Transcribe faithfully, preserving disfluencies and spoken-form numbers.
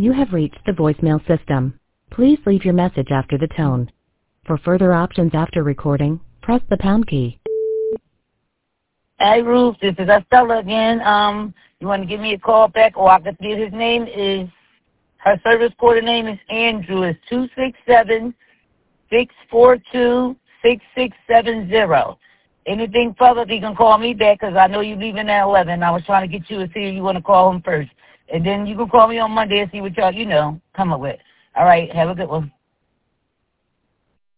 You have reached the voicemail system. Please leave your message after the tone. For further options after recording, press the pound key. Hey, Ruth, this is Estella again. Um, you want to give me a call back, or I can see his name is, her service quarter name is Andrew. It's two six seven, six four two, six six seven zero. Anything further, you can call me back because I know you're leaving at eleven. I was trying to get you to see if you want to call him first. And then you can call me on Monday and see what y'all, you know, come up with. All right, have a good one.